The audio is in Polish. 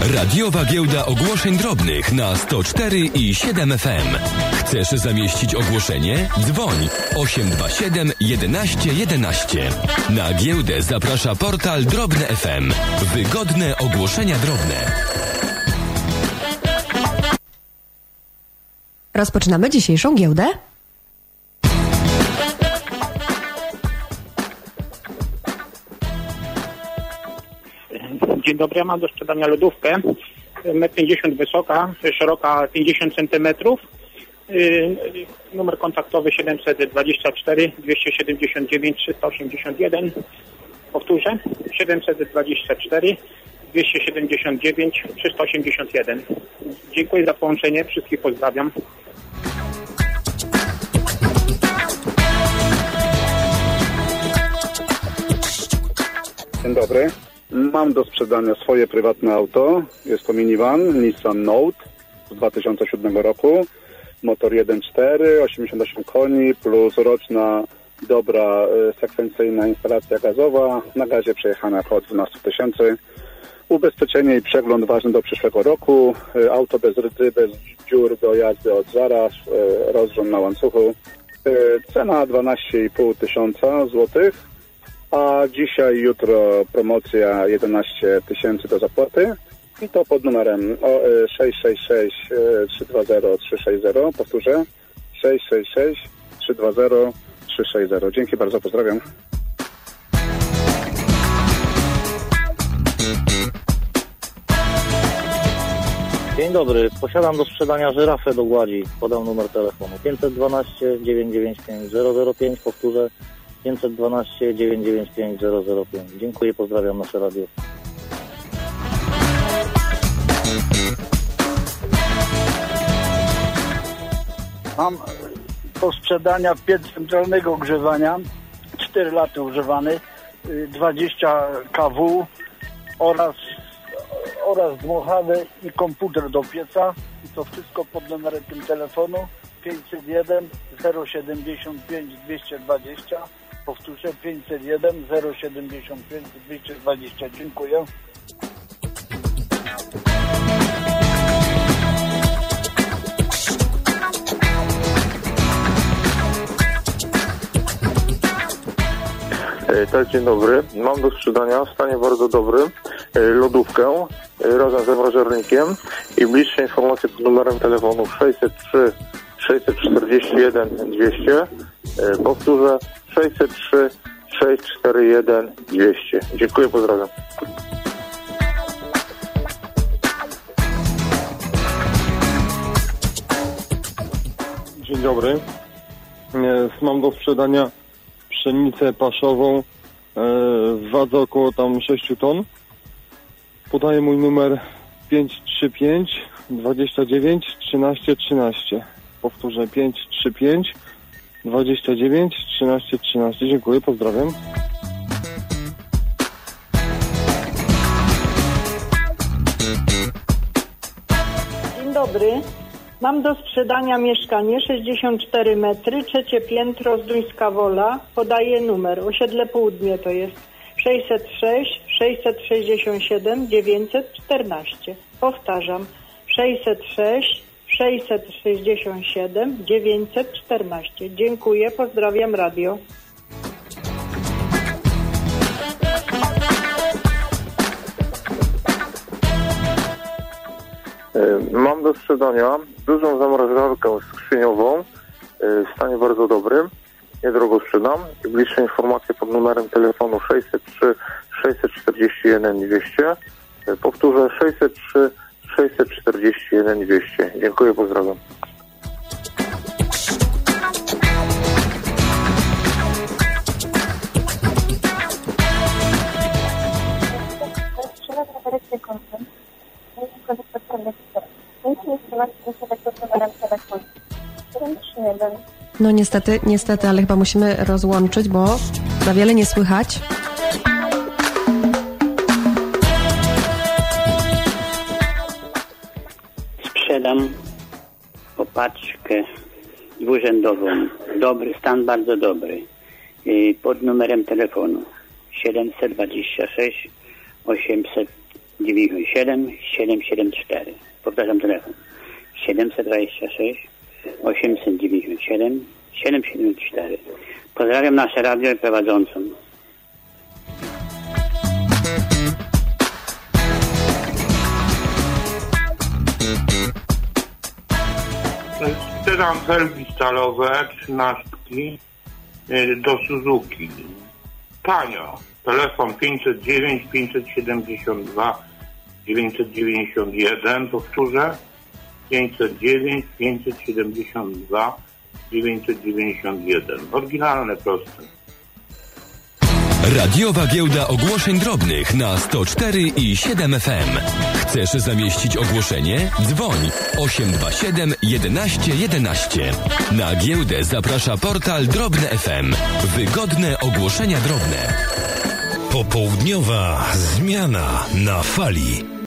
Radiowa Giełda Ogłoszeń Drobnych na 104 i 7 FM. Chcesz zamieścić ogłoszenie? Dzwoń 827 11 11. Na giełdę zaprasza portal Drobne FM. Wygodne ogłoszenia drobne. Rozpoczynamy dzisiejszą giełdę. Dzień dobry, ja mam do sprzedania lodówkę 1,50 m wysoka, szeroka 50 cm. Numer kontaktowy 724 279 381. Powtórzę, 724 279 381. Dziękuję za połączenie, wszystkich pozdrawiam. Dzień dobry. Mam do sprzedania swoje prywatne auto. Jest to minivan Nissan Note z 2007 roku. Motor 1.4, 88 koni plus roczna dobra sekwencyjna instalacja gazowa. Na gazie przejechana około 12 000. Ubezpieczenie i przegląd ważny do przyszłego roku. Auto bez rdzy, bez dziur do jazdy od zaraz. Rozrząd na łańcuchu. Cena 12,5 tysiąca złotych. A dzisiaj, jutro promocja 11 000 do zapłaty i to pod numerem 666 320 360. Powtórzę, 666 320 360. Dzięki bardzo, pozdrawiam. Dzień dobry, posiadam do sprzedania żyrafę do gładzi. Podam numer telefonu 512 995 005, powtórzę 512 995 005. Dziękuję, pozdrawiam nasze radio. Mam do sprzedania piec centralnego ogrzewania, 4 lata używany, 20 kW oraz dmuchany i komputer do pieca. I to wszystko pod numerem tym telefonu 501 075 220. Powtórzę, 501 075 220. Dziękuję. Tak, dzień dobry. Mam do sprzedania w stanie bardzo dobrym lodówkę razem z zamrażarnikiem i bliższe informacje pod numerem telefonu 603 641 200. Powtórzę, 603 641 200. Dziękuję, pozdrawiam. Dzień dobry. Mam do sprzedania pszenicę paszową w wadze około tam 6 ton. Podaję mój numer 535 29 13 13. Powtórzę, 535 29 13 13. Dziękuję, pozdrawiam. Dzień dobry. Mam do sprzedania mieszkanie 64 metry, 3 piętro, Zduńska Wola. Podaję numer. Osiedle Południe to jest 606 667 914. Powtarzam. 606 667 914. Dziękuję, pozdrawiam radio. Mam do sprzedania dużą zamrażarkę skrzyniową w stanie bardzo dobrym. Niedrogo sprzedam. I bliższe informacje pod numerem telefonu 603 641 200. Powtórzę, 603 641 200. Dziękuję, pozdrawiam. No niestety, ale chyba musimy rozłączyć, bo za wiele nie słychać. Sprzedam opaczkę dwurzędową. Dobry stan, bardzo dobry. Pod numerem telefonu 726 800 97 774. Powtarzam telefon. 726 897 774. Pozdrawiam nasze radio i prowadzącą. Sprzedam felgi stalowe 13 do Suzuki. Tanio. Telefon 509 572 991. Powtórzę. 509 572 991. Oryginalne, proste. Radiowa giełda ogłoszeń drobnych na 104 i 7 FM. Chcesz zamieścić ogłoszenie? Dzwoń 827 11 11. Na giełdę zaprasza portal Drobne FM. Wygodne ogłoszenia drobne. Popołudniowa zmiana na fali.